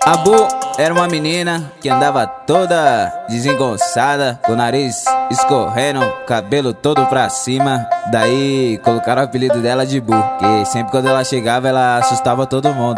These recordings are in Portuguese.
A Bu era uma menina que andava toda desengonçada, com o nariz escorrendo, cabelo todo pra cima. Daí colocaram o apelido dela de Bu, que sempre quando ela chegava ela assustava todo mundo.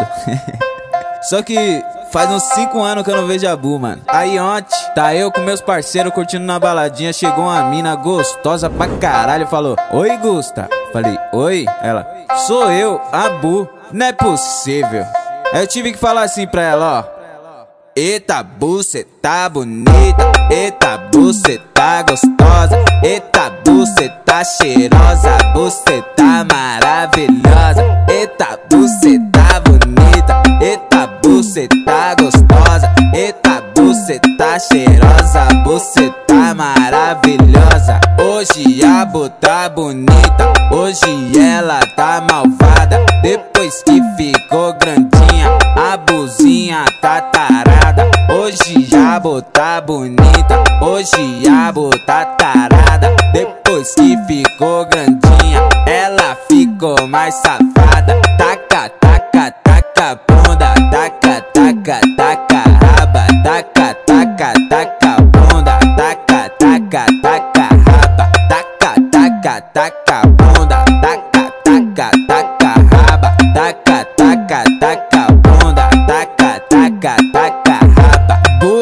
Só que faz uns 5 anos que eu não vejo a Bu, mano. Aí ontem, tá eu com meus parceiros curtindo na baladinha. Chegou uma mina gostosa pra caralho, falou: "Oi, Gusta." Falei: "Oi?" Ela: "Sou eu, a Bu." Não é possível. Aí eu tive que falar assim pra ela, ó: "Eita, Bu, cê tá bonita. Eita, Bu, cê tá gostosa. Eita, Bu, cê tá cheirosa. Bu, cê tá maravilhosa. Eita, Bu, cê tá bonita. Eita, Bu, cê tá gostosa. Eita, Bu, cê tá cheirosa. Bu, cê tá maravilhosa. Hoje a Bu tá bonita. Hoje ela tá malvada. Depois que ficou grandinha, a Buzinha tá tarada. Hoje a Bu tá bonita. Hoje a Bu tá tarada. Depois que ficou grandinha, ela ficou mais safada. Taca, taca, taca bunda. Taca, taca, taca raba. Taca, taca, taca bunda. Taca, taca, taca raba. Taca, taca, taca bunda. Taca, taca, taca raba. Taca, taca, taca bunda. Taca, taca, taca raba.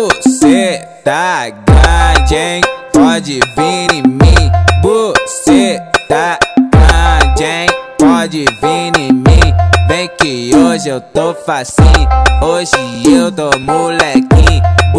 Você tá grande, hein? Pode vir em mim. Você tá grande, hein? Pode vir em mim. Vem que hoje eu tô facinho. Hoje eu tô molequinho.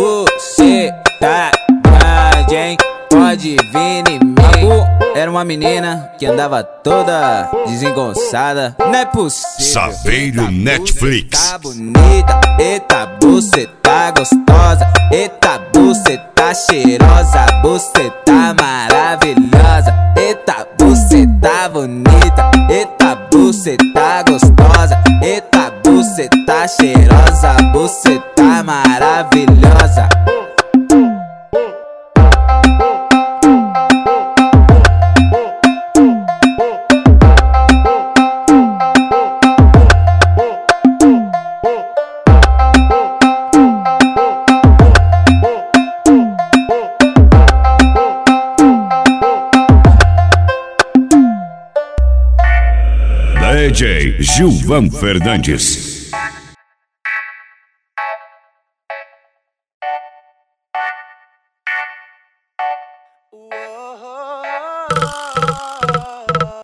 Você tá grande, hein? Pode vir em mim. A Bu era uma menina que andava toda desengonçada. Não é possível. Saveiro Netflix. Tá bonita. Eita, Bu, cê tá gostosa. Eita, Bu, cê tá cheirosa. Bu, cê tá maravilhosa. Eita, Bu, cê tá bonita. Eita, Bu, cê tá gostosa. Eita, Bu, cê tá cheirosa. Bu, cê tá maravilhosa. DJ Gilvan Fernandes.